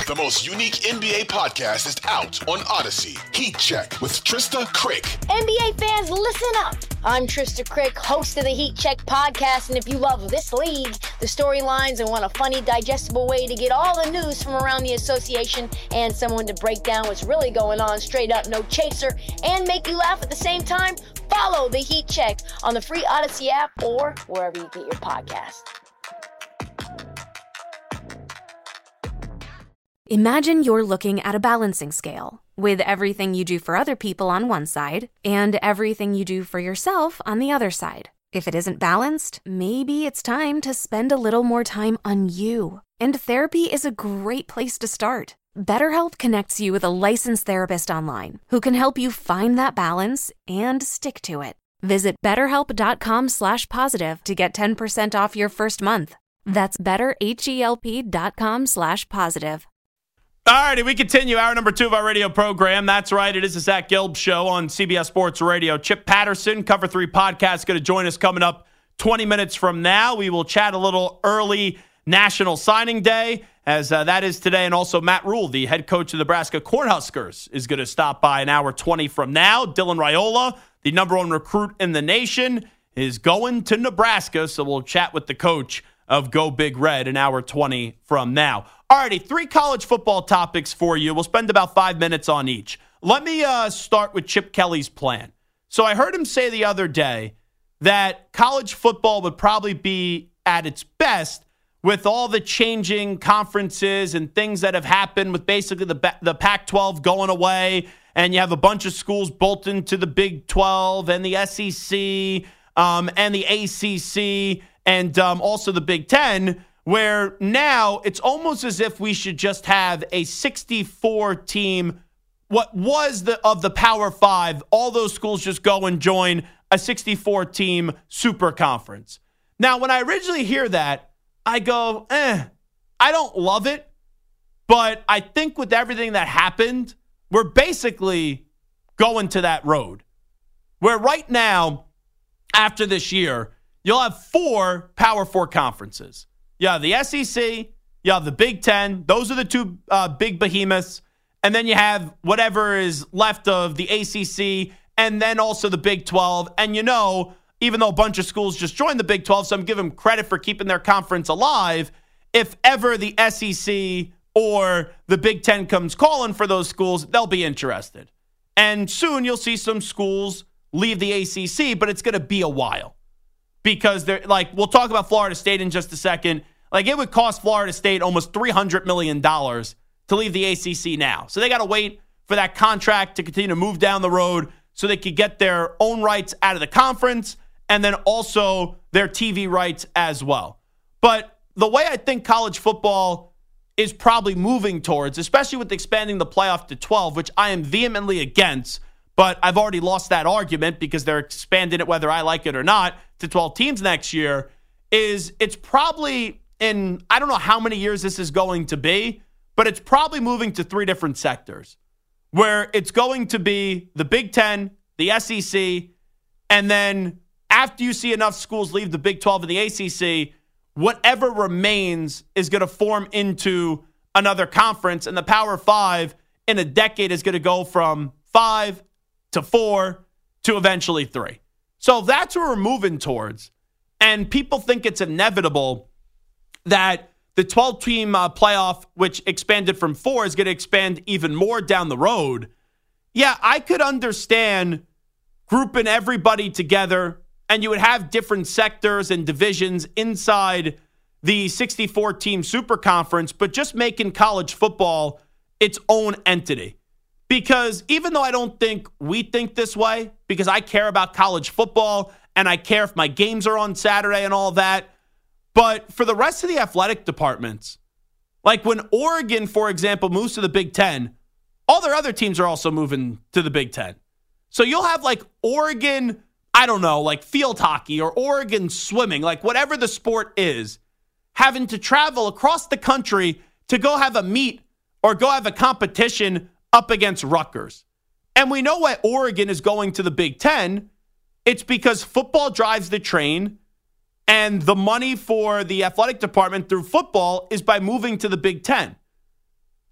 The most unique NBA podcast is out on Odyssey. Heat Check with Trista Crick. NBA fans, listen up. I'm Trista Crick, host of the Heat Check podcast, and if you love this league, the storylines, and want a funny, digestible way to get all the news from around the association and someone to break down what's really going on straight up, no chaser, and make you laugh at the same time, follow the Heat Check on the free Odyssey app or wherever you get your podcast. Imagine you're looking at a balancing scale with everything you do for other people on one side and everything you do for yourself on the other side. If it isn't balanced, maybe it's time to spend a little more time on you. And therapy is a great place to start. BetterHelp connects you with a licensed therapist online who can help you find that balance and stick to it. Visit BetterHelp.com/positive to get 10% off your first month. That's BetterHelp.com/positive. All righty, we continue hour number 2 of our radio program. That's right, it is the Zach Gelb Show on CBS Sports Radio. Chip Patterson, Cover 3 podcast, going to join us coming up 20 minutes from now. We will chat a little early National Signing Day, as that is today. And also Matt Rule, the head coach of the Nebraska Cornhuskers, is going to stop by an hour 20 from now. Dylan Raiola, the number 1 recruit in the nation, is going to Nebraska. So we'll chat with the coach of Go Big Red an hour 20 from now. Alrighty, 3 college football topics for you. We'll spend about 5 minutes on each. Let me start with Chip Kelly's plan. So I heard him say the other day that college football would probably be at its best with all the changing conferences and things that have happened with basically the Pac-12 going away, and you have a bunch of schools bolting to the Big 12 and the SEC and the ACC and also the Big 10, where now it's almost as if we should just have a 64-team, what was of the Power 5, all those schools just go and join a 64-team super conference. Now, when I originally hear that, I go, I don't love it, but I think with everything that happened, we're basically going to that road. Where right now, after this year, you'll have 4 Power 4 conferences. You have the SEC, you have the Big 10. Those are the 2 big behemoths. And then you have whatever is left of the ACC and then also the Big 12. And even though a bunch of schools just joined the Big 12, so I'm giving them credit for keeping their conference alive, if ever the SEC or the Big 10 comes calling for those schools, they'll be interested. And soon you'll see some schools leave the ACC, but it's going to be a while. Because they're we'll talk about Florida State in just a second. It would cost Florida State almost $300 million to leave the ACC now. So they got to wait for that contract to continue to move down the road so they could get their own rights out of the conference and then also their TV rights as well. But the way I think college football is probably moving towards, especially with expanding the playoff to 12, which I am vehemently against, but I've already lost that argument because they're expanding it, whether I like it or not, to 12 teams next year, is it's probably in, I don't know how many years this is going to be, but it's probably moving to 3 different sectors where it's going to be the Big 10, the SEC, and then after you see enough schools leave the Big 12 and the ACC, whatever remains is going to form into another conference, and the Power 5 in a decade is going to go from 5 to 4 to eventually 3. So that's where we're moving towards. And people think it's inevitable that the 12-team playoff, which expanded from 4, is going to expand even more down the road. Yeah, I could understand grouping everybody together, and you would have different sectors and divisions inside the 64-team super conference, but just making college football its own entity. Because even though I don't think we think this way, because I care about college football and I care if my games are on Saturday and all that, but for the rest of the athletic departments, when Oregon, for example, moves to the Big 10, all their other teams are also moving to the Big 10. So you'll have Oregon, I don't know, field hockey or Oregon swimming, whatever the sport is, having to travel across the country to go have a meet or go have a competition up against Rutgers. And we know why Oregon is going to the Big 10. It's because football drives the train, and the money for the athletic department through football is by moving to the Big 10.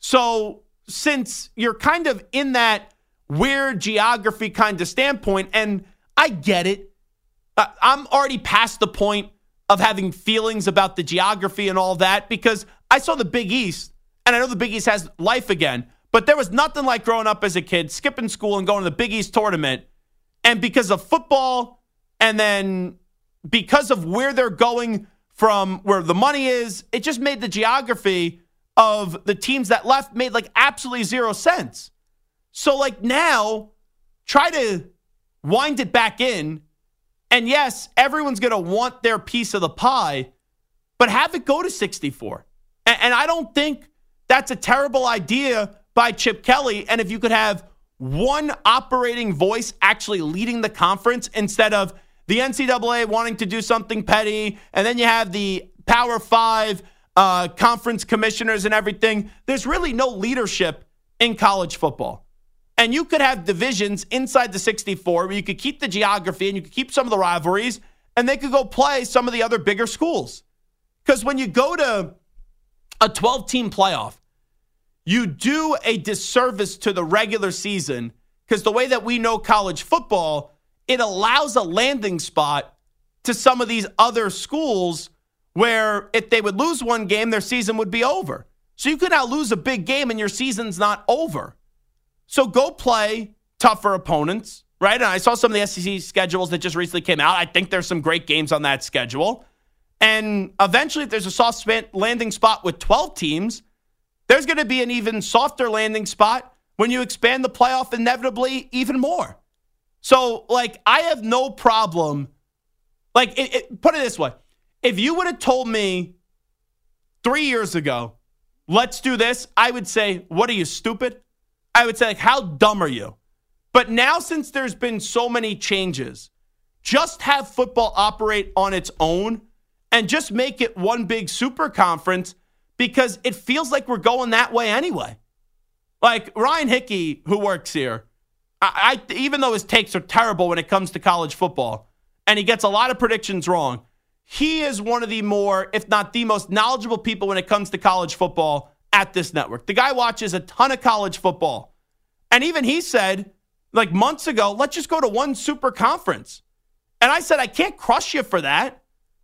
So since you're kind of in that weird geography kind of standpoint, and I get it, I'm already past the point of having feelings about the geography and all that because I saw the Big East, and I know the Big East has life again, but there was nothing like growing up as a kid, skipping school and going to the Big East tournament. And because of football, and then because of where they're going from where the money is, it just made the geography of the teams that left made like absolutely zero sense. So like now, try to wind it back in. And yes, everyone's going to want their piece of the pie, but have it go to 64. And I don't think that's a terrible idea by Chip Kelly. And if you could have one operating voice actually leading the conference instead of the NCAA wanting to do something petty, and then you have the Power 5 conference commissioners and everything, there's really no leadership in college football. And you could have divisions inside the 64 where you could keep the geography and you could keep some of the rivalries, and they could go play some of the other bigger schools. Because when you go to a 12-team playoff, you do a disservice to the regular season because the way that we know college football, it allows a landing spot to some of these other schools where if they would lose one game, their season would be over. So you could now lose a big game and your season's not over. So go play tougher opponents, right? And I saw some of the SEC schedules that just recently came out. I think there's some great games on that schedule. And eventually, if there's a soft landing spot with 12 teams, there's going to be an even softer landing spot when you expand the playoff inevitably even more. So, like, I have no problem. Like, put it this way. If you would have told me 3 years ago, let's do this, I would say, what are you, stupid? I would say, like, how dumb are you? But now, since there's been so many changes, just have football operate on its own and just make it one big super conference because it feels like we're going that way anyway. Like Ryan Hickey, who works here, I even though his takes are terrible when it comes to college football, and he gets a lot of predictions wrong, he is one of the more, if not the most knowledgeable people when it comes to college football at this network. The guy watches a ton of college football. And even he said, like months ago, let's just go to one super conference. And I said, I can't crush you for that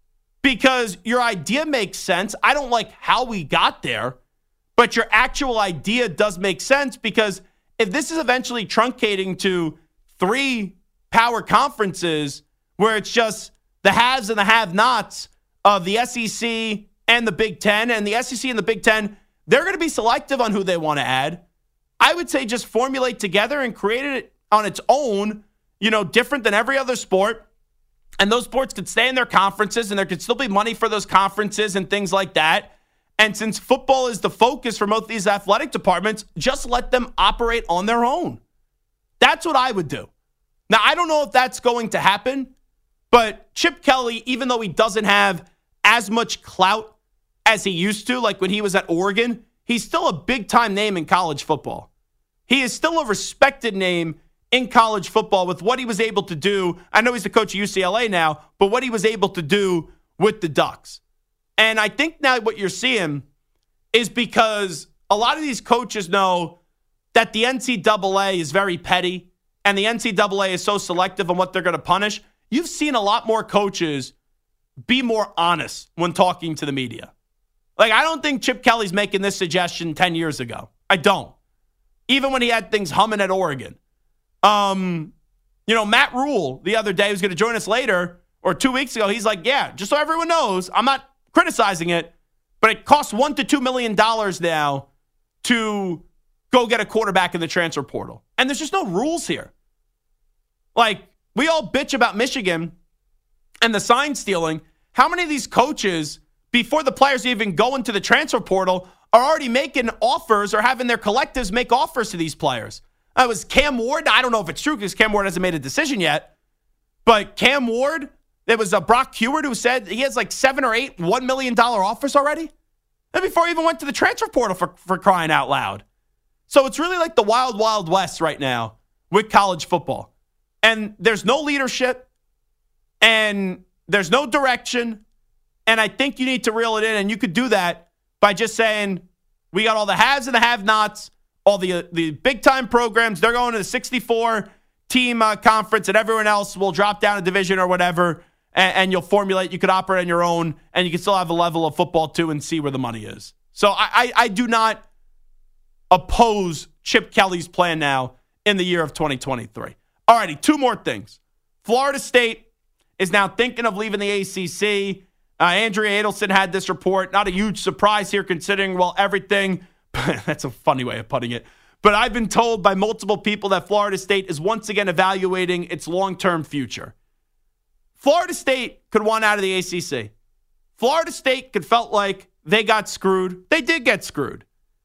because your idea makes sense. I don't like how we got there, but your actual idea does make sense because if this is eventually truncating to 3 power conferences where it's just the haves and the have-nots of the SEC and the Big Ten, and the SEC and the Big Ten, they're going to be selective on who they want to add. I would say just formulate together and create it on its own, different than every other sport. And those sports could stay in their conferences and there could still be money for those conferences and things like that. And since football is the focus for most of these athletic departments, just let them operate on their own. That's what I would do. Now, I don't know if that's going to happen, but Chip Kelly, even though he doesn't have as much clout as he used to, like when he was at Oregon, he's still a big-time name in college football. He is still a respected name in college football with what he was able to do. I know he's the coach of UCLA now, but what he was able to do with the Ducks. And I think now what you're seeing is because a lot of these coaches know that the NCAA is very petty and the NCAA is so selective on what they're going to punish. You've seen a lot more coaches be more honest when talking to the media. Like, I don't think Chip Kelly's making this suggestion 10 years ago. I don't. Even when he had things humming at Oregon. Matt Rule the other day, who's going to join us later, or 2 weeks ago, he's like, yeah, just so everyone knows, I'm not criticizing it, but it costs $1 to $2 million now to go get a quarterback in the transfer portal. And there's just no rules here. Like, we all bitch about Michigan and the sign stealing. How many of these coaches, before the players even go into the transfer portal, are already making offers or having their collectives make offers to these players? That was Cam Ward. I don't know if it's true because Cam Ward hasn't made a decision yet. But Cam Ward, there was a Brock Heward who said he has like 7 or 8 $1 million offers already. And before he even went to the transfer portal for crying out loud. So it's really like the wild, wild west right now with college football. And there's no leadership. And there's no direction. And I think you need to reel it in. And you could do that by just saying, We got all the haves and the have-nots, all the big-time programs. They're going to the 64-team conference, and everyone else will drop down a division or whatever, and you'll formulate. You could operate on your own, and you can still have a level of football, too, and see where the money is. So I do not oppose Chip Kelly's plan now in the year of 2023. All righty, two more things. Florida State is now thinking of leaving the ACC. Andrea Adelson had this report. Not a huge surprise here considering, well, everything. That's a funny way of putting it. But I've been told by multiple people that Florida State is once again evaluating its long-term future. Florida State could want out of the ACC. Florida State could felt like they got screwed. They did get screwed.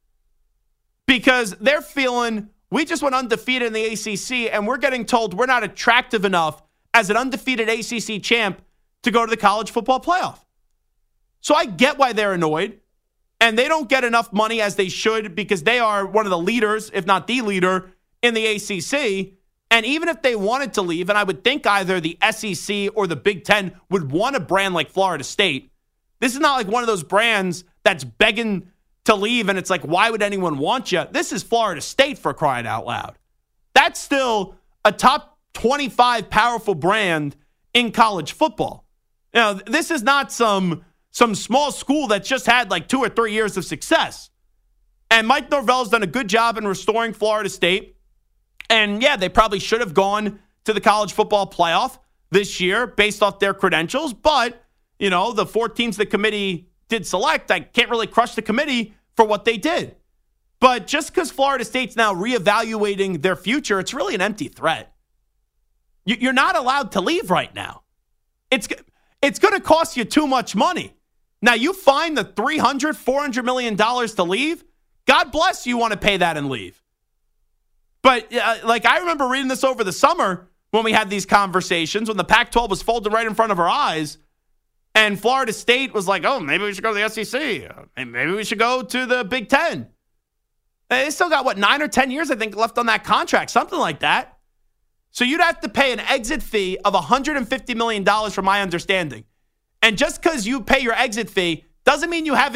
Because they're feeling, we just went undefeated in the ACC, and we're getting told we're not attractive enough as an undefeated ACC champ to go to the college football playoff. So I get why they're annoyed. And they don't get enough money as they should because they are one of the leaders, if not the leader, in the ACC. And even if they wanted to leave, and I would think either the SEC or the Big Ten would want a brand like Florida State. This is not like one of those brands that's begging to leave, and it's like, why would anyone want you? This is Florida State, for crying out loud. That's still a top 25 powerful brand in college football. You know, this is not some small school that just had like 2 or 3 years of success. And Mike Norvell's done a good job in restoring Florida State. And yeah, they probably should have gone to the college football playoff this year based off their credentials. But, you know, the 4 teams the committee did select, I can't really crush the committee for what they did. But just because Florida State's now reevaluating their future, it's really an empty threat. You're not allowed to leave right now. It's going to cost you too much money. Now, you find the $400 million to leave. God bless you want to pay that and leave. But like I remember reading this over the summer when we had these conversations, when the Pac-12 was folded right in front of our eyes, and Florida State was like, oh, maybe we should go to the SEC. Maybe we should go to the Big Ten. They still got, 9 or 10 years, I think, left on that contract, something like that. So you'd have to pay an exit fee of $150 million from my understanding. And just because you pay your exit fee doesn't mean you have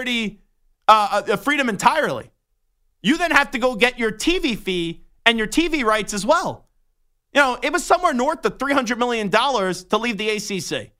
freedom entirely. You then have to go get your TV fee and your TV rights as well. You know, it was somewhere north of $300 million to leave the ACC.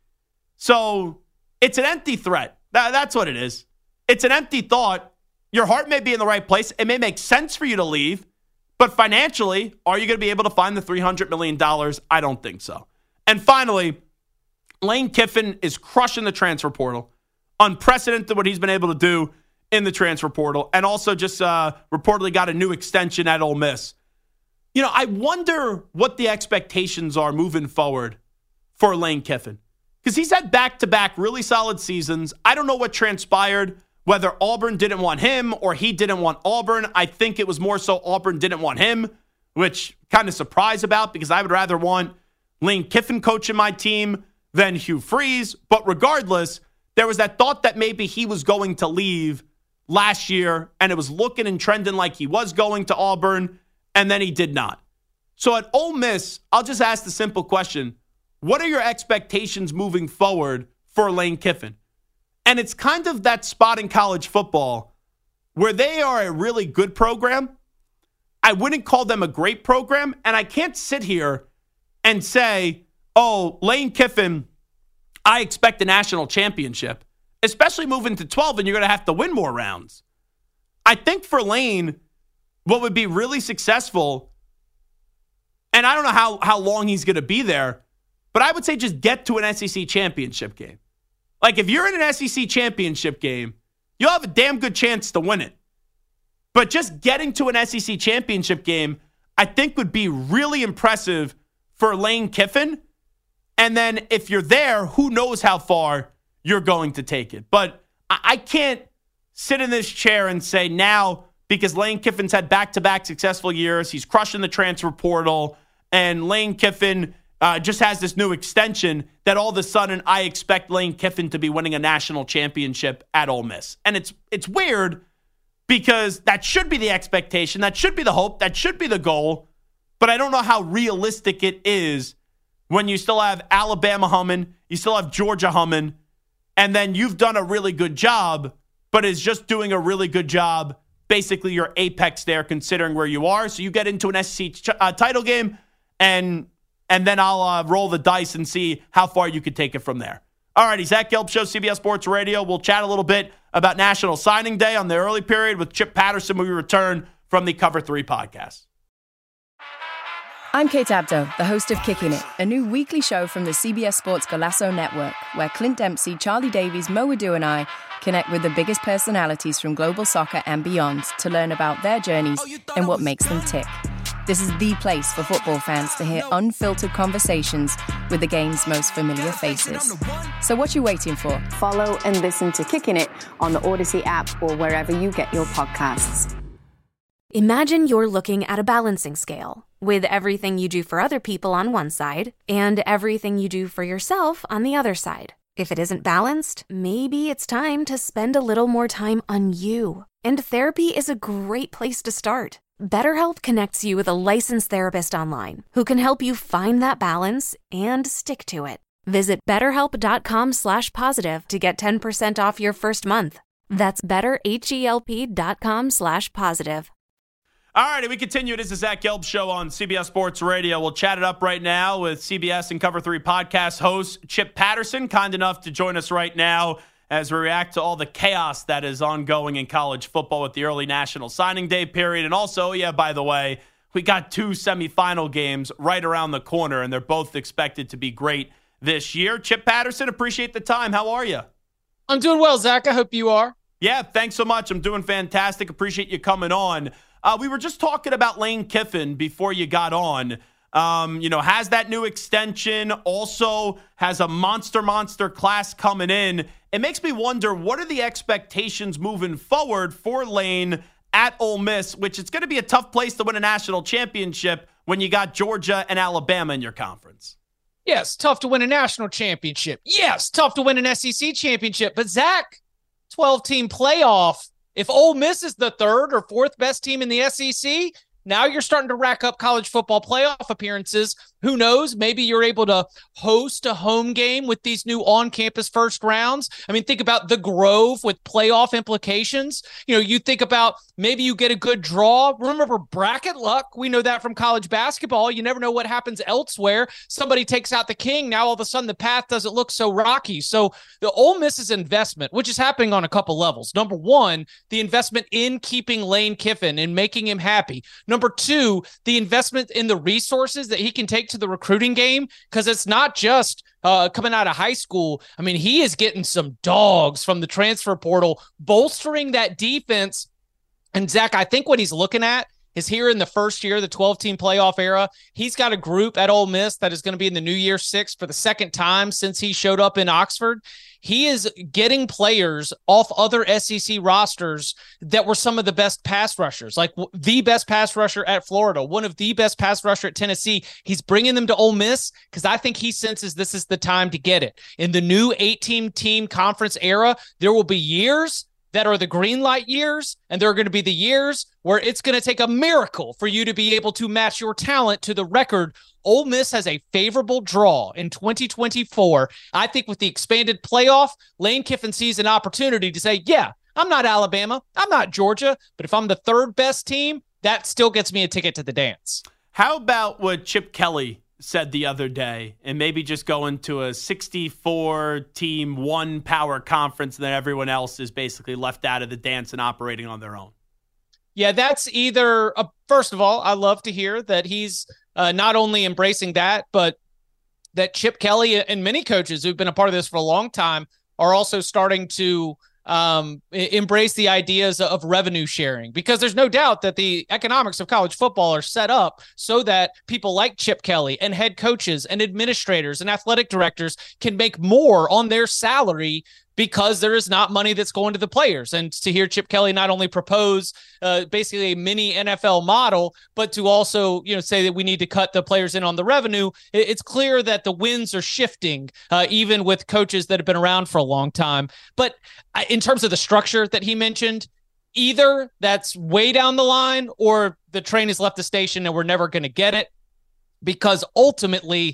So it's an empty threat. That's what it is. It's an empty thought. Your heart may be in the right place. It may make sense for you to leave. But financially, are you going to be able to find the $300 million? I don't think so. And finally, Lane Kiffin is crushing the transfer portal. Unprecedented what he's been able to do in the transfer portal. And also just reportedly got a new extension at Ole Miss. You know, I wonder what the expectations are moving forward for Lane Kiffin. Because he's had back-to-back really solid seasons. I don't know what transpired, whether Auburn didn't want him or he didn't want Auburn. I think it was more so Auburn didn't want him, which kind of surprised about because I would rather want Lane Kiffin coaching my team than Hugh Freeze. But regardless, there was that thought that maybe he was going to leave last year, and it was looking and trending like he was going to Auburn, and then he did not. So at Ole Miss, I'll just ask the simple question. What are your expectations moving forward for Lane Kiffin? And it's kind of that spot in college football where they are a really good program. I wouldn't call them a great program. And I can't sit here and say, oh, Lane Kiffin, I expect a national championship, especially moving to 12 and you're going to have to win more rounds. I think for Lane, what would be really successful, and I don't know how long he's going to be there, but I would say just get to an SEC championship game. Like, if you're in an SEC championship game, you'll have a damn good chance to win it. But just getting to an SEC championship game, I think would be really impressive for Lane Kiffin. And then if you're there, who knows how far you're going to take it. But I can't sit in this chair and say now, because Lane Kiffin's had back-to-back successful years, he's crushing the transfer portal, and Lane Kiffin just has this new extension that all of a sudden I expect Lane Kiffin to be winning a national championship at Ole Miss. And it's weird because that should be the expectation. That should be the hope. That should be the goal. But I don't know how realistic it is when you still have Alabama humming, you still have Georgia humming, and then you've done a really good job but is just doing a really good job. Basically, your apex there, considering where you are. So you get into an SEC title game, and then I'll roll the dice and see how far you can take it from there. All righty, Zach Gelb Show, CBS Sports Radio. We'll chat a little bit about National Signing Day on the early period with Chip Patterson when we return from the Cover 3 podcast. I'm Kate Abdo, the host of Kicking It, a new weekly show from the CBS Sports Golasso Network, where Clint Dempsey, Charlie Davies, Mo Adu, and I connect with the biggest personalities from global soccer and beyond to learn about their journeys and what makes them tick. This is the place for football fans to hear unfiltered conversations with the game's most familiar faces. So what you waiting for? Follow and listen to Kicking It on the Odyssey app or wherever you get your podcasts. Imagine you're looking at a balancing scale with everything you do for other people on one side and everything you do for yourself on the other side. If it isn't balanced, maybe it's time to spend a little more time on you. And therapy is a great place to start. BetterHelp connects you with a licensed therapist online who can help you find that balance and stick to it. Visit BetterHelp.com/positive to get 10% off your first month. That's BetterHelp.com/positive. All righty, we continue. This is Zach Gelb Show on CBS Sports Radio. We'll chat it up right now with CBS and Cover 3 podcast host Chip Patterson, kind enough to join us right now as we react to all the chaos that is ongoing in college football with the early National Signing Day period. And also, by the way, we got 2 semifinal games right around the corner, and they're both expected to be great this year. Chip Patterson, appreciate the time. How are you? I'm doing well, Zach. I hope you are. Yeah, thanks so much. I'm doing fantastic. Appreciate you coming on. We were just talking about Lane Kiffin before you got on. Has that new extension, also has a monster class coming in. It makes me wonder, what are the expectations moving forward for Lane at Ole Miss, which it's going to be a tough place to win a national championship when you got Georgia and Alabama in your conference. Yes, tough to win a national championship. Yes, tough to win an SEC championship. But Zach, 12-team playoff. If Ole Miss is the third or fourth best team in the SEC, now you're starting to rack up college football playoff appearances. Who knows? Maybe you're able to host a home game with these new on-campus first rounds. I mean, think about the Grove with playoff implications. You think about maybe you get a good draw. Remember bracket luck. We know that from college basketball. You never know what happens elsewhere. Somebody takes out the king. Now all of a sudden the path doesn't look so rocky. So the Ole Miss's investment, which is happening on a couple levels. Number one, the investment in keeping Lane Kiffin and making him happy. Number two, the investment in the resources that he can take to the recruiting game, because it's not just coming out of high school. I mean, he is getting some dogs from the transfer portal, bolstering that defense. And Zach, I think what he's looking at is here in the first year, the 12-team playoff era, he's got a group at Ole Miss that is going to be in the New Year's Six for the second time since he showed up in Oxford. He is getting players off other SEC rosters that were some of the best pass rushers, like the best pass rusher at Florida, one of the best pass rusher at Tennessee. He's bringing them to Ole Miss because I think he senses this is the time to get it. In the new 18-team conference era, there will be years that are the green light years, and there are going to be the years where it's going to take a miracle for you to be able to match your talent to the record. Ole Miss has a favorable draw in 2024. I think with the expanded playoff, Lane Kiffin sees an opportunity to say, yeah, I'm not Alabama, I'm not Georgia, but if I'm the third best team, that still gets me a ticket to the dance. How about what Chip Kelly said the other day, and maybe just go into a 64-team one power conference, and then everyone else is basically left out of the dance and operating on their own? Yeah, that's either first of all, I love to hear that he's not only embracing that, but that Chip Kelly and many coaches who've been a part of this for a long time are also starting to embrace the ideas of revenue sharing, because there's no doubt that the economics of college football are set up so that people like Chip Kelly and head coaches and administrators and athletic directors can make more on their salary because there is not money that's going to the players. And to hear Chip Kelly not only propose basically a mini NFL model, but to also, say that we need to cut the players in on the revenue, it's clear that the winds are shifting, even with coaches that have been around for a long time. But in terms of the structure that he mentioned, either that's way down the line or the train has left the station and we're never going to get it. because ultimately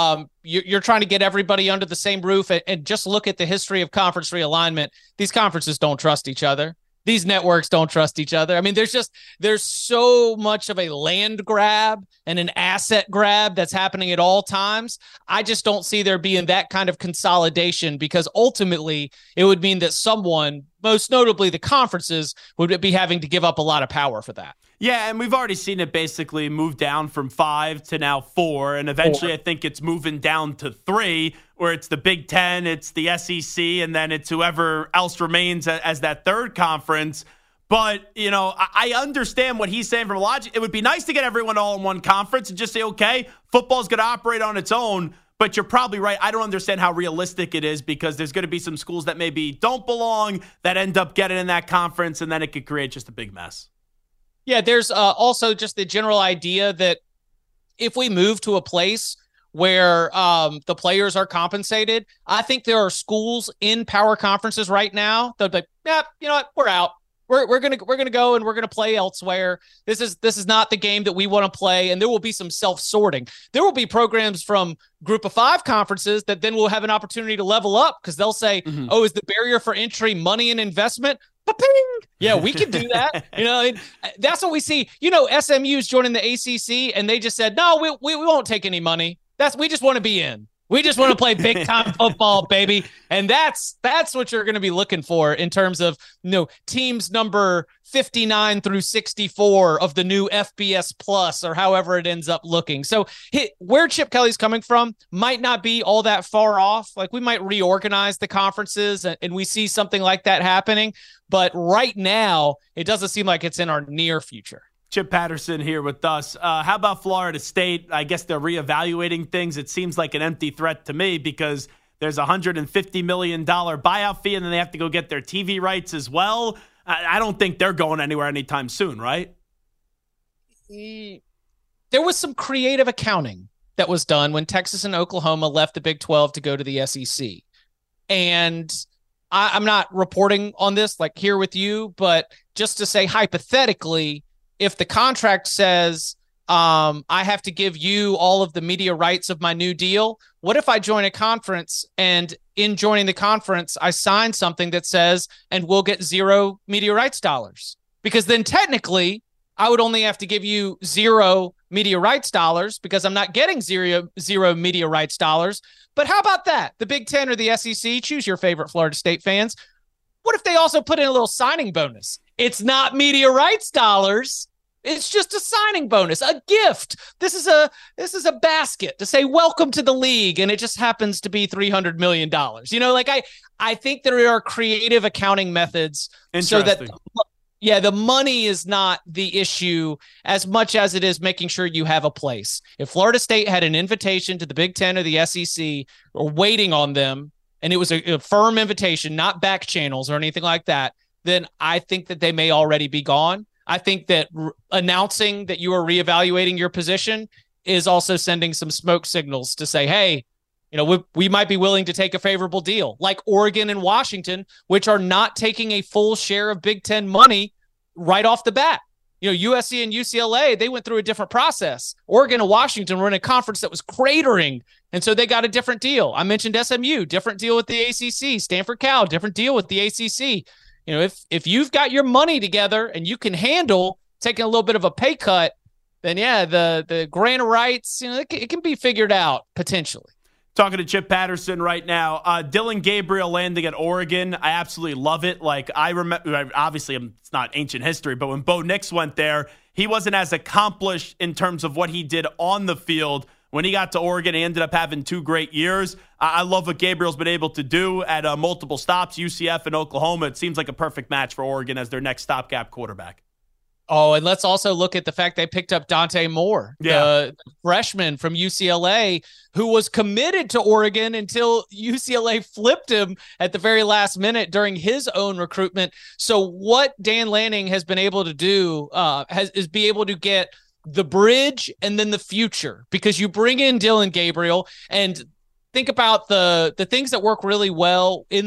you're trying to get everybody under the same roof, and just look at the history of conference realignment. These conferences don't trust each other. These networks don't trust each other. I mean, there's so much of a land grab and an asset grab that's happening at all times. I just don't see there being that kind of consolidation, because ultimately it would mean that someone, most notably the conferences, would be having to give up a lot of power for that. Yeah, and we've already seen it basically move down from 5 to now 4, and eventually I think it's moving down to 3, where it's the Big Ten, it's the SEC, and then it's whoever else remains as that third conference. But, you know, I understand what he's saying from logic. It would be nice to get everyone all in one conference and just say, okay, football's going to operate on its own. But you're probably right. I don't understand how realistic it is, because there's going to be some schools that maybe don't belong that end up getting in that conference, and then it could create just a big mess. Yeah, there's also just the general idea that if we move to a place where the players are compensated, I think there are schools in power conferences right now that are like, yeah, you know what, we're out. We're gonna go and we're gonna play elsewhere. This is not the game that we want to play, and there will be some self-sorting. There will be programs from Group of 5 conferences that then will have an opportunity to level up, because they'll say, "Oh, is the barrier for entry money and investment?" Ba-ping! Yeah, we can do that. You know, that's what we see. You know, SMU's joining the ACC, and they just said, "No, we won't take any money. We just want to be in. We just want to play big time football, baby." And that's what you're going to be looking for in terms of, you know, teams number 59 through 64 of the new FBS Plus, or however it ends up looking. So where Chip Kelly's coming from might not be all that far off. Like, we might reorganize the conferences and we see something like that happening. But right now, it doesn't seem like it's in our near future. Chip Patterson here with us. How about Florida State? I guess they're reevaluating things. It seems like an empty threat to me, because there's a $150 million buyout fee, and then they have to go get their TV rights as well. I don't think they're going anywhere anytime soon, right? There was some creative accounting that was done when Texas and Oklahoma left the Big 12 to go to the SEC. And I'm not reporting on this like here with you, but just to say hypothetically, if the contract says I have to give you all of the media rights of my new deal, what if I join a conference, and in joining the conference, I sign something that says, and we'll get 0 media rights dollars? Because then technically I would only have to give you 0 media rights dollars, because I'm not getting zero media rights dollars. But how about that? The Big Ten or the SEC, choose your favorite Florida State fans. What if they also put in a little signing bonus? It's not media rights dollars. It's just a signing bonus, a gift. This is a basket to say welcome to the league, and it just happens to be $300 million. You know, like I think there are creative accounting methods so that the money is not the issue as much as it is making sure you have a place. If Florida State had an invitation to the Big Ten or the SEC or waiting on them, and it was a firm invitation, not back channels or anything like that, then I think that they may already be gone. I think that announcing that you are reevaluating your position is also sending some smoke signals to say, hey, you know, we might be willing to take a favorable deal, like Oregon and Washington, which are not taking a full share of Big Ten money right off the bat. You know, USC and UCLA, they went through a different process. Oregon and Washington were in a conference that was cratering, and so they got a different deal. I mentioned SMU, different deal with the ACC. Stanford Cal, different deal with the ACC. You know, if you've got your money together and you can handle taking a little bit of a pay cut, then yeah, the grant of rights, you know, it can be figured out potentially. Talking to Chip Patterson right now. Dillon Gabriel landing at Oregon, I absolutely love it. Like, I remember, obviously it's not ancient history, but when Bo Nix went there, he wasn't as accomplished in terms of what he did on the field. When he got to Oregon, he ended up having 2 great years. I love what Gabriel's been able to do at multiple stops, UCF and Oklahoma. It seems like a perfect match for Oregon as their next stopgap quarterback. Oh, and let's also look at the fact they picked up Dante Moore, the freshman from UCLA, who was committed to Oregon until UCLA flipped him at the very last minute during his own recruitment. So what Dan Lanning has been able to do is be able to get the bridge and then the future, because you bring in Dillon Gabriel and think about the things that work really well in that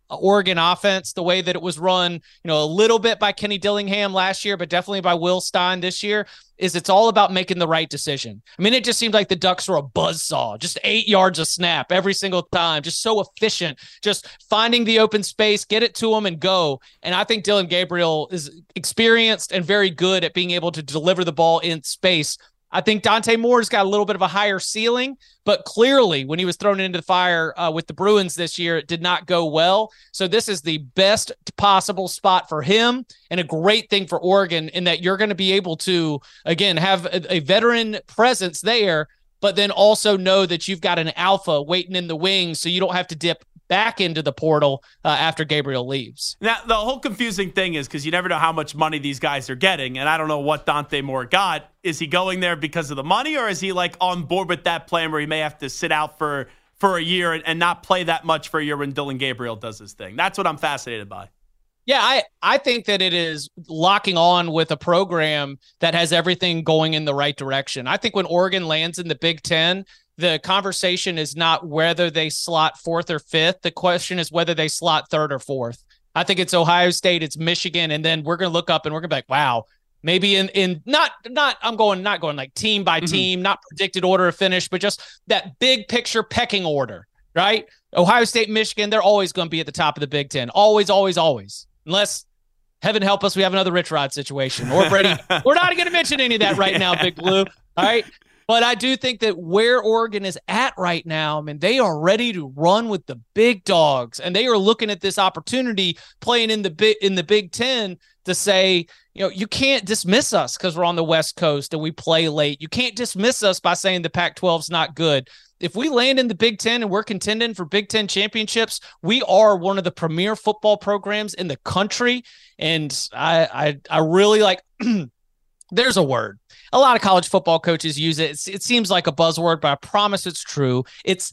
Oregon offense, the way that it was run, a little bit by Kenny Dillingham last year, but definitely by Will Stein this year, is it's all about making the right decision. I mean, it just seemed like the Ducks were a buzzsaw, just 8 yards a snap every single time, just so efficient, just finding the open space, get it to them and go. And I think Dillon Gabriel is experienced and very good at being able to deliver the ball in space. I think Dante Moore's got a little bit of a higher ceiling, but clearly when he was thrown into the fire with the Bruins this year, it did not go well. So this is the best possible spot for him and a great thing for Oregon in that you're going to be able to, again, have a veteran presence there, but then also know that you've got an alpha waiting in the wings so you don't have to dip back into the portal after Gabriel leaves. Now, the whole confusing thing is because you never know how much money these guys are getting, and I don't know what Dante Moore got. Is he going there because of the money, or is he like on board with that plan where he may have to sit out for a year and not play that much for a year when Dillon Gabriel does his thing? That's what I'm fascinated by. Yeah, I think that it is locking on with a program that has everything going in the right direction. I think when Oregon lands in the Big Ten, the conversation is not whether they slot 4th or 5th. The question is whether they slot 3rd or 4th. I think it's Ohio State, it's Michigan, and then we're going to look up and we're going to be like, wow, maybe in not going like team by team, not predicted order of finish, but just that big picture pecking order, right? Ohio State, Michigan, they're always going to be at the top of the Big Ten. Always, always, always. Unless, heaven help us, we have another Rich Rod situation or Brady. We're not going to mention any of that right now, Big Blue. All right. But I do think that where Oregon is at right now, I mean, they are ready to run with the big dogs, and they are looking at this opportunity playing in the Big Ten to say, you can't dismiss us because we're on the West Coast and we play late. You can't dismiss us by saying the Pac-12 is not good. If we land in the Big Ten and we're contending for Big Ten championships, we are one of the premier football programs in the country. And I really like, there's a word. A lot of college football coaches use it. It seems like a buzzword, but I promise it's true. It's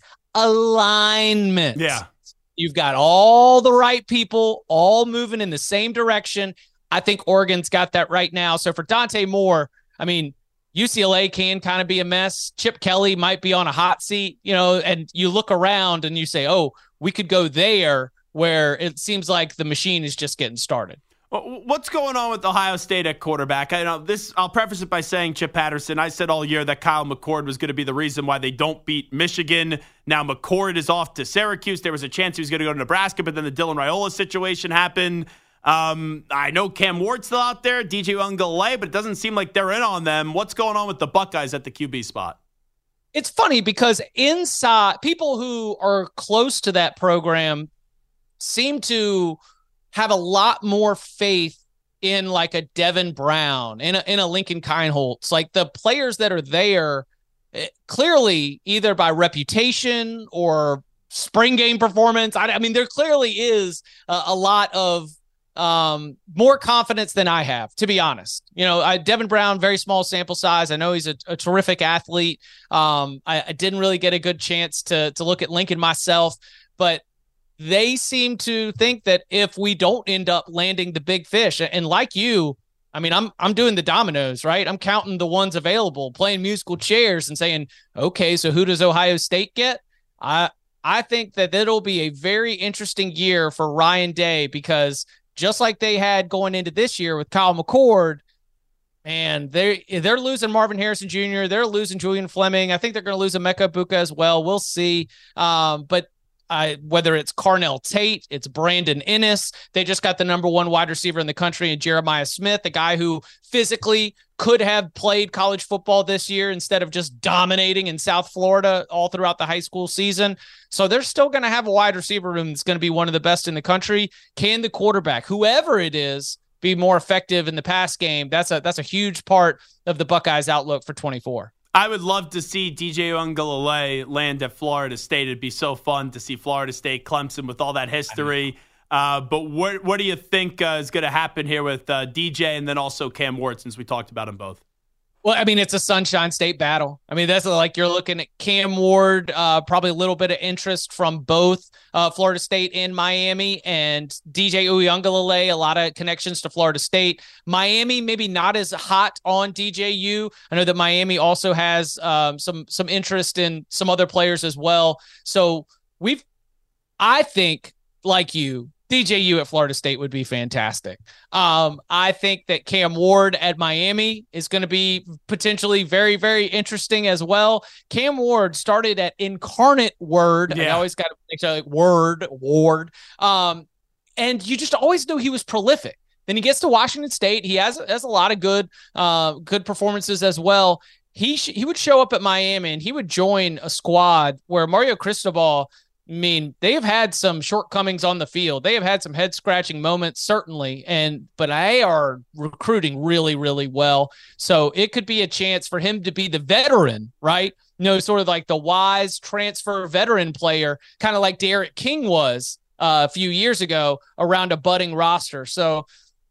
alignment. Yeah. You've got all the right people all moving in the same direction. I think Oregon's got that right now. So for Dante Moore, I mean, UCLA can kind of be a mess. Chip Kelly might be on a hot seat, and you look around and you say, oh, we could go there, where it seems like the machine is just getting started. What's going on with Ohio State at quarterback? I'll preface it by saying, Chip Patterson, I said all year that Kyle McCord was going to be the reason why they don't beat Michigan. Now McCord is off to Syracuse. There was a chance he was going to go to Nebraska, but then the Dylan Raiola situation happened. I know Cam Ward's still out there, DJ Uiagalelei, but it doesn't seem like they're in on them. What's going on with the Buckeyes at the QB spot? It's funny because inside, people who are close to that program seem to have a lot more faith in like a Devin Brown, in a Lincoln Kienholz. Like the players that are there, clearly either by reputation or spring game performance. I mean, there clearly is a lot of more confidence than I have, to be honest. Devin Brown, very small sample size. I know he's a terrific athlete. I didn't really get a good chance to look at Lincoln myself, but they seem to think that if we don't end up landing the big fish, and like you, I mean, I'm doing the dominoes, right? I'm counting the ones available, playing musical chairs and saying, okay, so who does Ohio State get? I think that it'll be a very interesting year for Ryan Day, because just like they had going into this year with Kyle McCord, and they're losing Marvin Harrison Jr., they're losing Julian Fleming. I think they're going to lose Emeka Egbuka as well. We'll see. But whether it's Carnell Tate, it's Brandon Ennis. They just got the number one wide receiver in the country in Jeremiah Smith, a guy who physically could have played college football this year instead of just dominating in South Florida all throughout the high school season. So they're still going to have a wide receiver room that's going to be one of the best in the country. Can the quarterback, whoever it is, be more effective in the pass game? That's a huge part of the Buckeyes' outlook for 24. I would love to see DJ Uiagalelei land at Florida State. It'd be so fun to see Florida State, Clemson with all that history. But what do you think is going to happen here with DJ and then also Cam Ward, since we talked about them both? Well, I mean, it's a Sunshine State battle. I mean, that's like you're looking at Cam Ward, probably a little bit of interest from both Florida State and Miami, and DJ Uiagalelei, a lot of connections to Florida State. Miami, maybe not as hot on DJU. I know that Miami also has some interest in some other players as well. So I think like you, DJU at Florida State would be fantastic. I think that Cam Ward at Miami is going to be potentially very, very interesting as well. Cam Ward started at Incarnate Word. I always got to make sure like Ward. And you just always knew he was prolific. Then he gets to Washington State. He has a lot of good performances as well. He would show up at Miami and he would join a squad where Mario Cristobal, I mean, they have had some shortcomings on the field. They have had some head-scratching moments, certainly, but they are recruiting really, really well. So it could be a chance for him to be the veteran, right? Sort of like the wise transfer veteran player, kind of like Derek King was a few years ago around a budding roster. So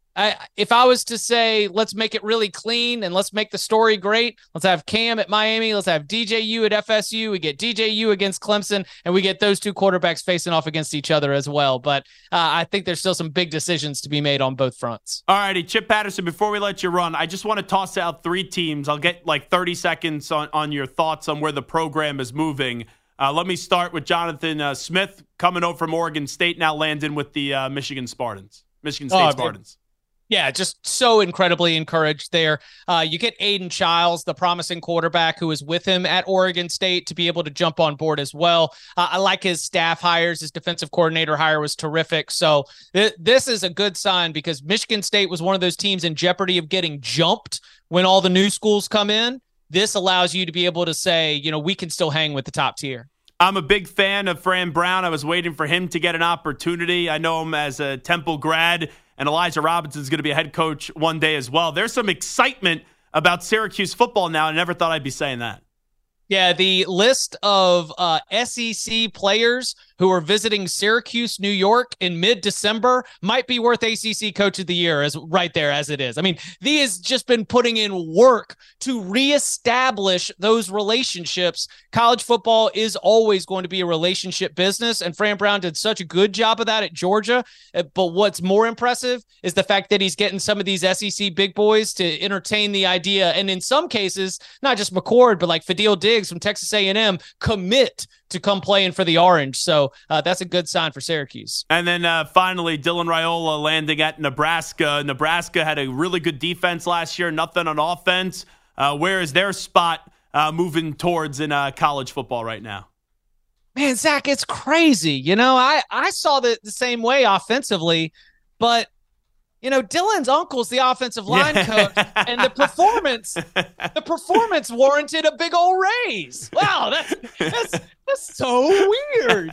if I was to say, let's make it really clean and let's make the story great, let's have Cam at Miami, let's have DJU at FSU, we get DJU against Clemson, and we get those two quarterbacks facing off against each other as well. But I think there's still some big decisions to be made on both fronts. All righty, Chip Patterson, before we let you run, I just want to toss out 3 teams. I'll get like 30 seconds on your thoughts on where the program is moving. Let me start with Jonathan Smith, coming over from Oregon State, now landing with the Michigan State Spartans. Yeah, just so incredibly encouraged there. You get Aiden Childs, the promising quarterback who was with him at Oregon State, to be able to jump on board as well. I like his staff hires. His defensive coordinator hire was terrific. So this is a good sign because Michigan State was one of those teams in jeopardy of getting jumped when all the new schools come in. This allows you to be able to say, we can still hang with the top tier. I'm a big fan of Fran Brown. I was waiting for him to get an opportunity. I know him as a Temple grad, and Elijah Robinson is going to be a head coach one day as well. There's some excitement about Syracuse football now. I never thought I'd be saying that. Yeah, the list of SEC players who are visiting Syracuse, New York in mid-December might be worth ACC Coach of the Year right there as it is. I mean, he has just been putting in work to reestablish those relationships. College football is always going to be a relationship business, and Fran Brown did such a good job of that at Georgia. But what's more impressive is the fact that he's getting some of these SEC big boys to entertain the idea, and in some cases, not just McCord, but like Fadil Diggs from Texas A&M, commit to come playing for the Orange. So that's a good sign for Syracuse. And then finally, Dylan Raiola landing at Nebraska. Nebraska had a really good defense last year, nothing on offense. Where is their spot moving towards in college football right now? Man, Zach, it's crazy. I saw the same way offensively, but Dylan's uncle's the offensive line coach, and the performance warranted a big old raise. Wow, that's so weird.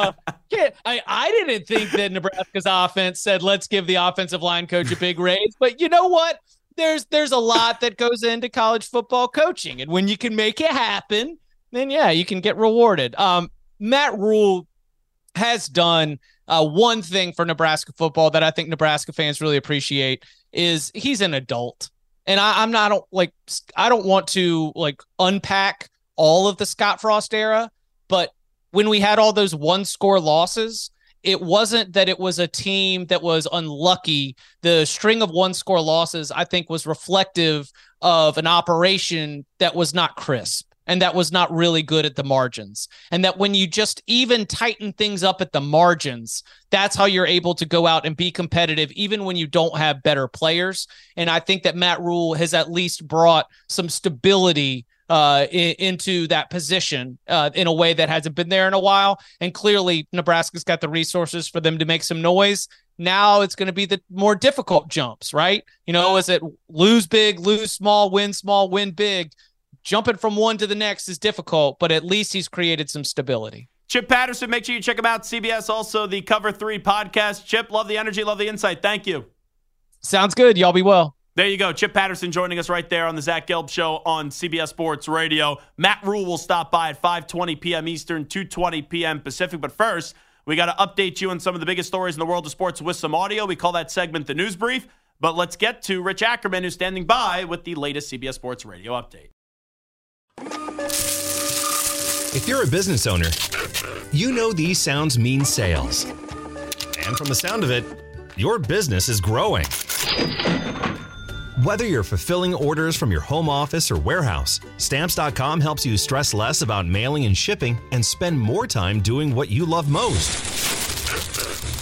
I didn't think that Nebraska's offense said, let's give the offensive line coach a big raise, but you know what? There's a lot that goes into college football coaching, and when you can make it happen, then yeah, you can get rewarded. Matt Rule has done one thing for Nebraska football that I think Nebraska fans really appreciate is he's an adult. And I don't want to unpack all of the Scott Frost era, but when we had all those 1-score losses, it wasn't that it was a team that was unlucky. The string of 1-score losses, I think, was reflective of an operation that was not crisp and that was not really good at the margins. And that when you just even tighten things up at the margins, that's how you're able to go out and be competitive, even when you don't have better players. And I think that Matt Rule has at least brought some stability into that position in a way that hasn't been there in a while. And clearly Nebraska's got the resources for them to make some noise. Now it's going to be the more difficult jumps, right? Is it lose big, lose small, win big? Jumping from one to the next is difficult, but at least he's created some stability. Chip Patterson, make sure you check him out. CBS, also the Cover 3 podcast. Chip, love the energy, love the insight. Thank you. Sounds good. Y'all be well. There you go. Chip Patterson joining us right there on the Zach Gelb Show on CBS Sports Radio. Matt Rule will stop by at 5:20 p.m. Eastern, 2:20 p.m. Pacific. But first, we got to update you on some of the biggest stories in the world of sports with some audio. We call that segment the News Brief. But let's get to Rich Ackerman, who's standing by with the latest CBS Sports Radio update. If you're a business owner, you know these sounds mean sales. And from the sound of it, your business is growing. Whether you're fulfilling orders from your home office or warehouse, Stamps.com helps you stress less about mailing and shipping and spend more time doing what you love most.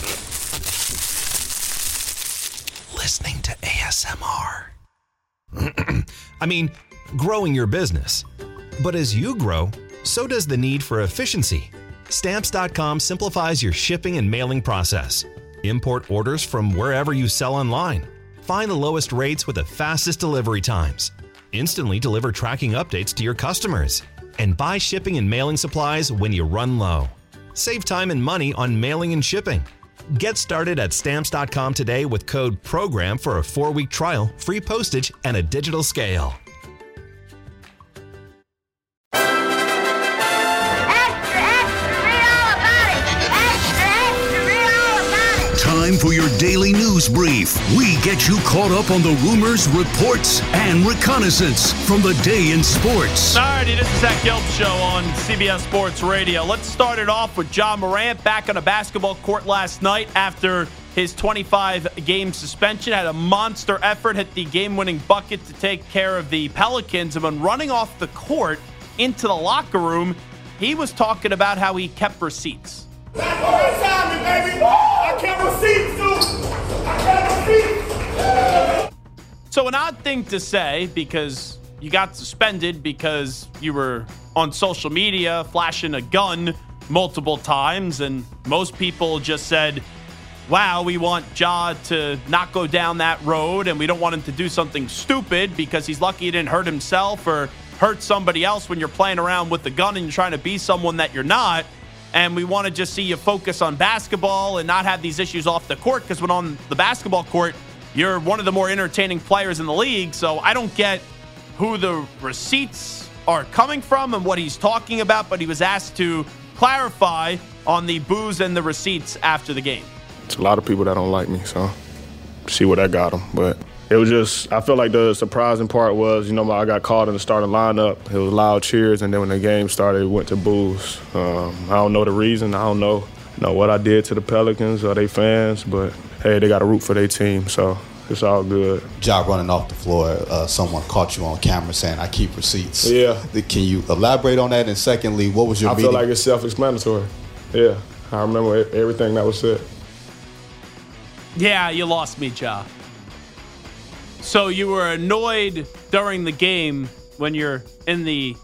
I mean, growing your business. But as you grow, so does the need for efficiency. Stamps.com simplifies your shipping and mailing process. Import orders from wherever you sell online. Find the lowest rates with the fastest delivery times. Instantly deliver tracking updates to your customers. And buy shipping and mailing supplies when you run low. Save time and money on mailing and shipping. Get started at Stamps.com today with code PROGRAM for a 4-week trial, free postage, and a digital scale. Time for your daily news brief. We get you caught up on the rumors, reports, and reconnaissance from the day in sports. All righty, this is Zach Gelb Show on CBS Sports Radio. Let's start it off with Ja Morant back on a basketball court last night after his 25-game suspension. Had a monster effort, hit the game-winning bucket to take care of the Pelicans. And when running off the court into the locker room, he was talking about how he kept receipts. That's what they tell me, baby. I kept receipts, dude. I kept receipts. So an odd thing to say, because you got suspended because you were on social media flashing a gun multiple times, and most people just said, wow, we want Ja to not go down that road, and we don't want him to do something stupid because he's lucky he didn't hurt himself or hurt somebody else when you're playing around with the gun and you're trying to be someone that you're not. And we want to just see you focus on basketball and not have these issues off the court, because when on the basketball court, you're one of the more entertaining players in the league. So I don't get who the receipts are coming from and what he's talking about, but he was asked to clarify on the booze and the receipts after the game. It's a lot of people that don't like me, so see what I got them. But it was just, I feel like the surprising part was, I got called in the starting lineup. It was loud cheers, and then when the game started, it went to boos. I don't know the reason. I don't know what I did to the Pelicans or their fans, but, hey, they got to root for their team, so it's all good. Ja running off the floor, someone caught you on camera saying, I keep receipts. Yeah. Can you elaborate on that? And secondly, what was your meeting? I feel like it's self-explanatory. Yeah, I remember everything that was said. Yeah, you lost me, Ja. So you were annoyed during the game when you're in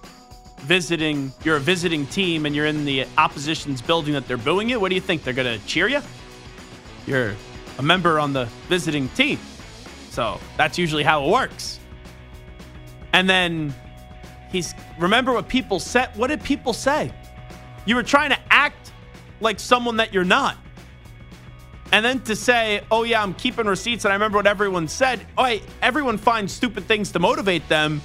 you're a visiting team and you're in the opposition's building that they're booing you? What do you think? They're going to cheer you? You're a member on the visiting team. So that's usually how it works. And then remember what people said? What did people say? You were trying to act like someone that you're not. And then to say, oh, yeah, I'm keeping receipts, and I remember what everyone said. Oh, everyone finds stupid things to motivate them.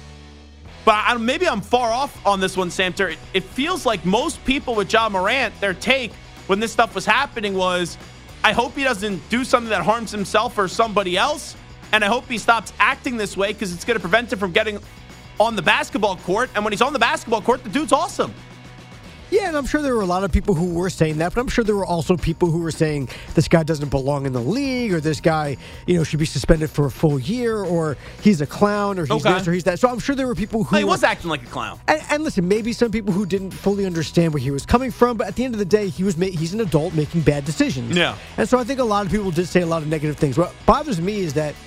But maybe I'm far off on this one, Samter. It feels like most people with Ja Morant, their take when this stuff was happening was, I hope he doesn't do something that harms himself or somebody else, and I hope he stops acting this way because it's going to prevent him from getting on the basketball court. And when he's on the basketball court, the dude's awesome. Yeah, and I'm sure there were a lot of people who were saying that, but I'm sure there were also people who were saying this guy doesn't belong in the league, or this guy, should be suspended for a full year, or he's a clown, or he's this or he's that. So I'm sure there were people who he was acting like a clown. And listen, maybe some people who didn't fully understand where he was coming from, but at the end of the day, he's an adult making bad decisions. Yeah. And so I think a lot of people did say a lot of negative things. What bothers me is that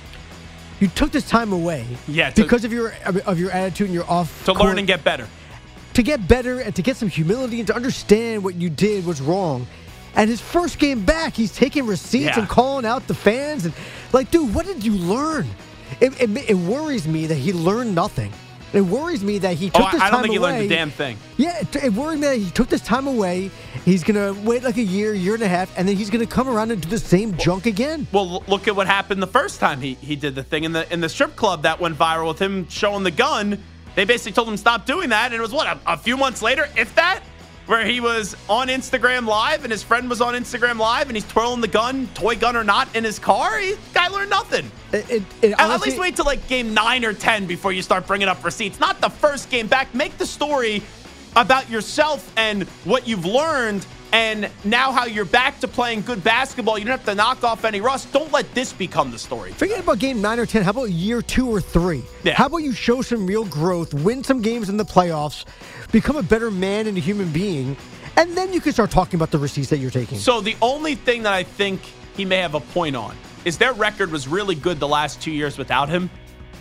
you took this time away because of your attitude and your off to learn and get better. To get better and to get some humility and to understand what you did was wrong. And his first game back, he's taking receipts and calling out the fans. And dude, what did you learn? It worries me that he learned nothing. It worries me that he took this time away. I don't think he learned a damn thing. Yeah, it worried me that he took this time away. He's going to wait like a year and a half, and then he's going to come around and do the same junk again. Well, look at what happened the first time he did the thing in the strip club that went viral with him showing the gun. They basically told him stop doing that, and it was a few months later, if that, where he was on Instagram Live and his friend was on Instagram Live and he's twirling the gun, toy gun or not, in his car. Guy learned nothing. Honestly, at least wait till game 9 or 10 before you start bringing up receipts. Not the first game back. Make the story about yourself and what you've learned, and now how you're back to playing good basketball. You don't have to knock off any rust. Don't let this become the story. Forget about game 9 or 10. How about year 2 or 3? Yeah. How about you show some real growth, win some games in the playoffs, become a better man and a human being, and then you can start talking about the receipts that you're taking. So the only thing that I think he may have a point on is their record was really good the last 2 years without him.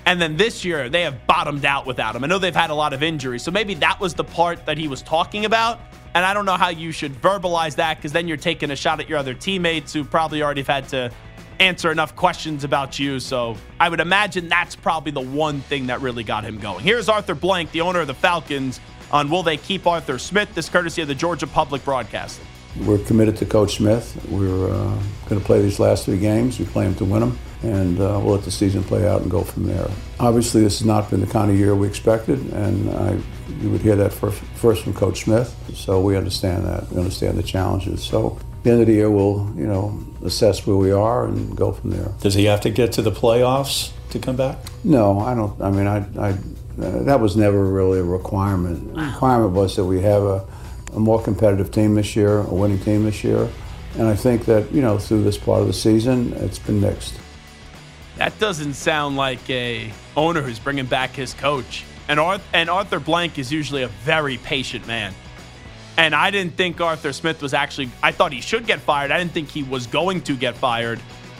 And then this year, they have bottomed out without him. I know they've had a lot of injuries, so maybe that was the part that he was talking about. And I don't know how you should verbalize that, because then you're taking a shot at your other teammates who probably already have had to answer enough questions about you. So I would imagine that's probably the one thing that really got him going. Here's Arthur Blank, the owner of the Falcons, on will they keep Arthur Smith, this courtesy of the Georgia Public Broadcasting. We're committed to Coach Smith. We're going to play these last 3 games. We play them to win them, and we'll let the season play out and go from there. Obviously, this has not been the kind of year we expected, and you would hear that first from Coach Smith. So we understand that. We understand the challenges. So at the end of the year, we'll assess where we are and go from there. Does he have to get to the playoffs to come back? No, I don't. I mean, that was never really a requirement. The requirement was that we have a more competitive team this year, a winning team this year. And I think that, through this part of the season, it's been mixed. That doesn't sound like a owner who's bringing back his coach. And Arthur Blank is usually a very patient man. And I didn't think Arthur Smith was I thought he should get fired. I didn't think he was going to get fired.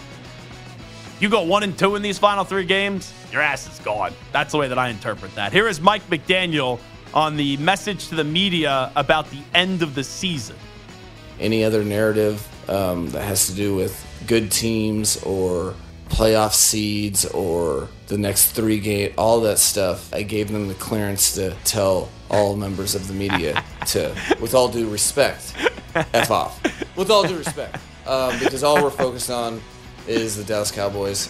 You go 1-2 in these final 3 games, your ass is gone. That's the way that I interpret that. Here is Mike McDaniel on the message to the media about the end of the season. Any other narrative that has to do with good teams or playoff seeds or the next 3 games, all that stuff, I gave them the clearance to tell all members of the media to, with all due respect, F off. With all due respect. Because all we're focused on is the Dallas Cowboys.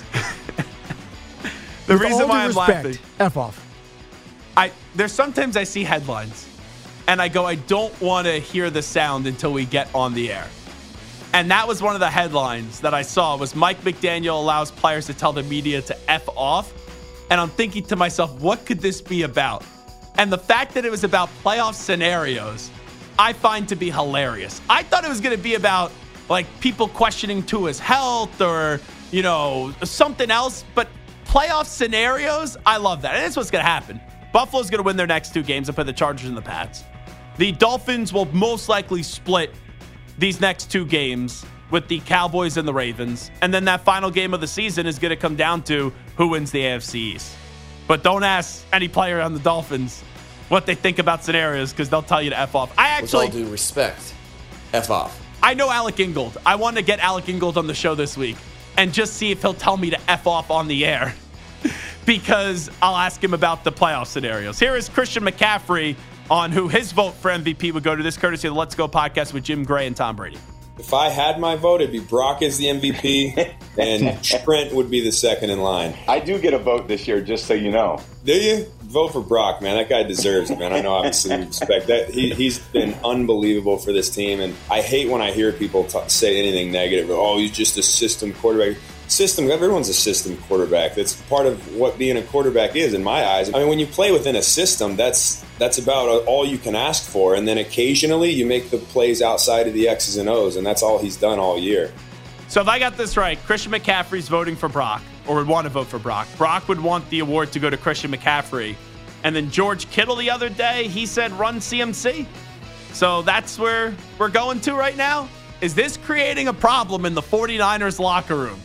The reason why I'm laughing. F off. There's sometimes I see headlines, and I go, I don't want to hear the sound until we get on the air. And that was one of the headlines that I saw, was Mike McDaniel allows players to tell the media to F off. And I'm thinking to myself, what could this be about? And the fact that it was about playoff scenarios, I find to be hilarious. I thought it was going to be about, people questioning Tua's health or, something else. But playoff scenarios, I love that. And that's what's going to happen. Buffalo's going to win their next 2 games and play the Chargers and the Pats. The Dolphins will most likely split these next 2 games with the Cowboys and the Ravens. And then that final game of the season is going to come down to who wins the AFC East. But don't ask any player on the Dolphins what they think about scenarios, because they'll tell you to F off. With all due respect, F off. I know Alec Ingold. I want to get Alec Ingold on the show this week and just see if he'll tell me to F off on the air. Because I'll ask him about the playoff scenarios. Here is Christian McCaffrey on who his vote for MVP would go to, this courtesy of the Let's Go podcast with Jim Gray and Tom Brady. If I had my vote, it'd be Brock as the MVP, and Trent would be the second in line. I do get a vote this year, just so you know. Do you? Vote for Brock, man. That guy deserves it, man. I know, obviously, we respect that. He's been unbelievable for this team, and I hate when I hear people say anything negative. Oh, he's just a system quarterback. Everyone's a system quarterback. That's part of what being a quarterback is, in my eyes. I mean, when you play within a system, that's about all you can ask for. And then occasionally you make the plays outside of the X's and O's, and that's all he's done all year. So if I got this right, Christian McCaffrey's voting for Brock, or would want to vote for Brock. Brock would want the award to go to Christian McCaffrey. And then George Kittle the other day, he said run CMC. So that's where we're going to right now. Is this creating a problem in the 49ers locker room?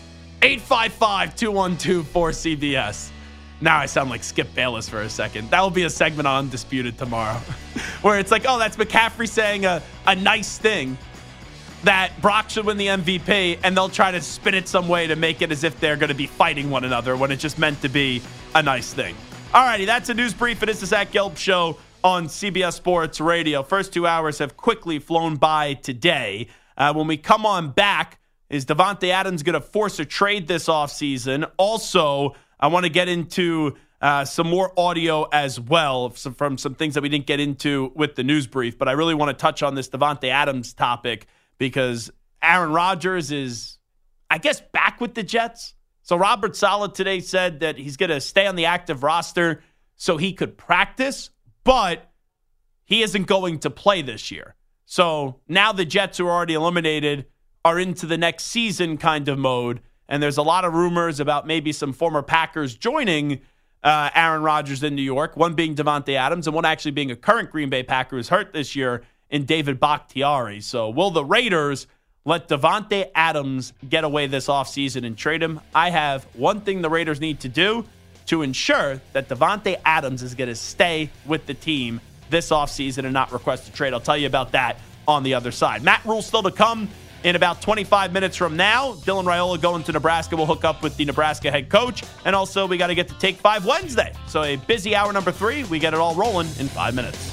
855-212-4CBS. Now I sound like Skip Bayless for a second. That will be a segment on Undisputed tomorrow where it's like, oh, that's McCaffrey saying a nice thing that Brock should win the MVP, and they'll try to spin it some way to make it as if they're going to be fighting one another when it's just meant to be a nice thing. All righty, that's a news brief. It is the Zach Gelb Show on CBS Sports Radio. First 2 hours have quickly flown by today. When we come on back, is Davante Adams going to force a trade this offseason? Also, I want to get into some more audio as well from some things that we didn't get into with the news brief, but I really want to touch on this Davante Adams topic because Aaron Rodgers is, I guess, back with the Jets. So Robert Saleh today said that he's going to stay on the active roster so he could practice, but he isn't going to play this year. So now the Jets, who are already eliminated, are into the next season kind of mode. And there's a lot of rumors about maybe some former Packers joining Aaron Rodgers in New York, one being Davante Adams and one actually being a current Green Bay Packer who's hurt this year in David Bakhtiari. So will the Raiders let Davante Adams get away this offseason and trade him? I have one thing the Raiders need to do to ensure that Davante Adams is going to stay with the team this offseason and not request a trade. I'll tell you about that on the other side. Matt Rule still to come in about 25 minutes from now. Dylan Raiola going to Nebraska. We'll hook up with the Nebraska head coach. And also, we got to get to Take 5 Wednesday. So a busy hour number 3. We get it all rolling in 5 minutes.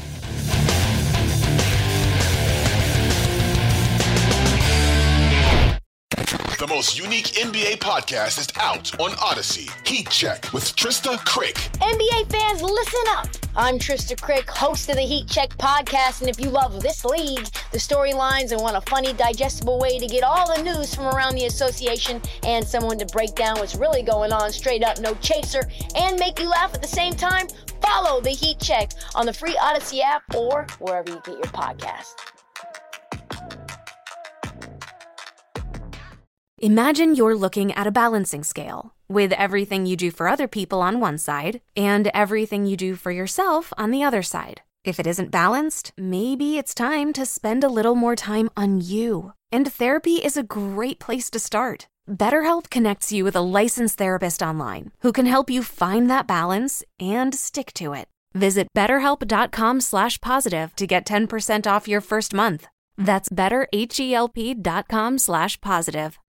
The most unique NBA podcast is out on Odyssey. Heat Check with Trista Crick. NBA fans, listen up. I'm Trista Crick, host of the Heat Check podcast, and if you love this league, the storylines, and want a funny, digestible way to get all the news from around the association and someone to break down what's really going on straight up, no chaser, and make you laugh at the same time, follow the Heat Check on the free Odyssey app or wherever you get your podcast. Imagine you're looking at a balancing scale with everything you do for other people on one side and everything you do for yourself on the other side. If it isn't balanced, maybe it's time to spend a little more time on you. And therapy is a great place to start. BetterHelp connects you with a licensed therapist online who can help you find that balance and stick to it. Visit BetterHelp.com/positive to get 10% off your first month. That's BetterHelp.com/positive.